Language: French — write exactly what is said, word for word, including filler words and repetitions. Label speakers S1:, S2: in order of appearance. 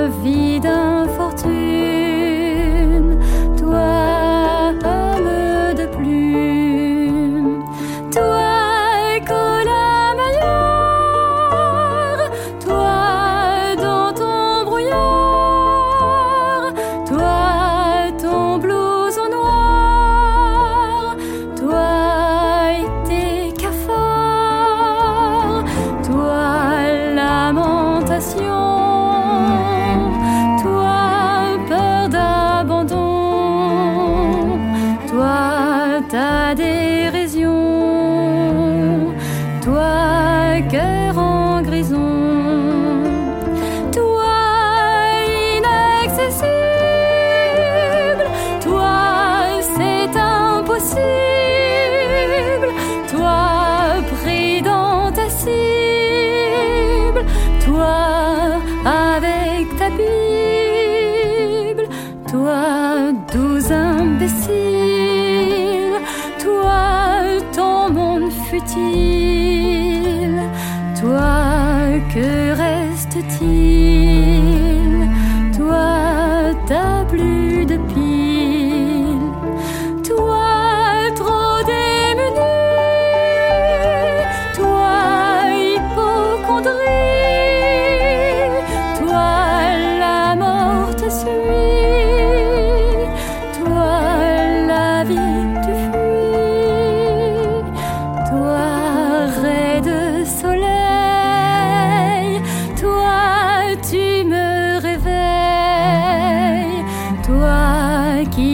S1: vie d'infortune, toi, homme de plume, toi, colamailleur, toi, dans ton brouillard, toi, ton blouson noir, toi et tes cafards, toi, lamentation, toi, peur d'abandon, toi, ta dérision, toi, cœur en grison, toi, inaccessible, toi, c'est impossible, toi, pris dans ta cible, toi, avec ta Bible, toi, doux imbécile, toi, ton monde futile, toi, que reste-t-il? Toi, t'as plus de pile, toi, trop démuni, toi, hypocondrie, toi, la mort te suit, toi, la vie tu fuis, toi, ray de soleil, toi, tu me réveilles, toi qui